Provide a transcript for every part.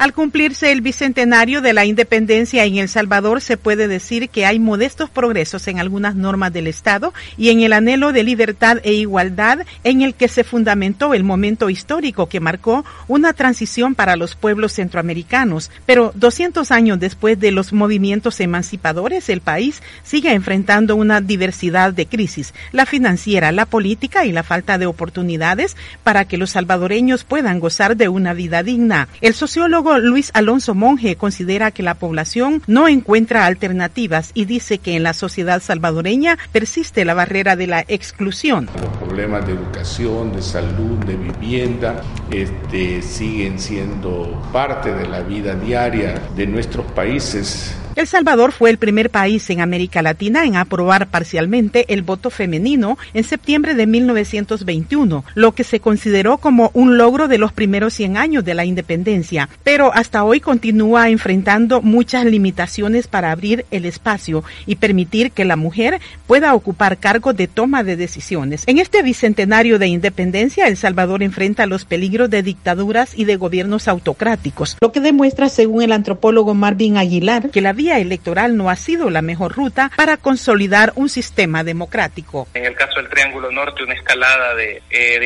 Al cumplirse el bicentenario de la independencia en El Salvador, se puede decir que hay modestos progresos en algunas normas del Estado y en el anhelo de libertad e igualdad en el que se fundamentó el momento histórico que marcó una transición para los pueblos centroamericanos. Pero 200 años después de los movimientos emancipadores, el país sigue enfrentando una diversidad de crisis, la financiera, la política y la falta de oportunidades para que los salvadoreños puedan gozar de una vida digna. El sociólogo Luis Alonso Monge considera que la población no encuentra alternativas y dice que en la sociedad salvadoreña persiste la barrera de la exclusión. Los problemas de educación, de salud, de vivienda, siguen siendo parte de la vida diaria de nuestros países. El Salvador fue el primer país en América Latina en aprobar parcialmente el voto femenino en septiembre de 1921, lo que se consideró como un logro de los primeros 100 años de la independencia, pero hasta hoy continúa enfrentando muchas limitaciones para abrir el espacio y permitir que la mujer pueda ocupar cargos de toma de decisiones. En este bicentenario de independencia, El Salvador enfrenta los peligros de dictaduras y de gobiernos autocráticos, lo que demuestra, según el antropólogo Marvin Aguilar, que la vía electoral no ha sido la mejor ruta para consolidar un sistema democrático. En el caso del Triángulo Norte, una escalada de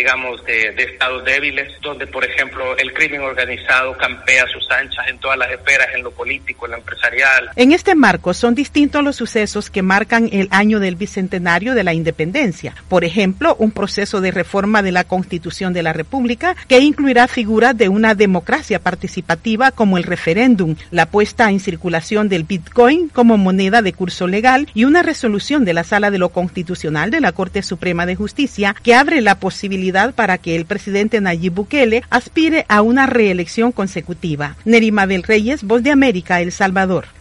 estados débiles, donde, por ejemplo, el crimen organizado campea sus anchas en todas las esferas, en lo político, en lo empresarial. En este marco, son distintos los sucesos que marcan el año del bicentenario de la independencia. Por ejemplo, un proceso de reforma de la Constitución de la República que incluirá figuras de una democracia participativa como el referéndum, la puesta en circulación del Bitcoin como moneda de curso legal y una resolución de la Sala de lo Constitucional de la Corte Suprema de Justicia que abre la posibilidad para que el presidente Nayib Bukele aspire a una reelección consecutiva. Nerima del Reyes, Voz de América, El Salvador.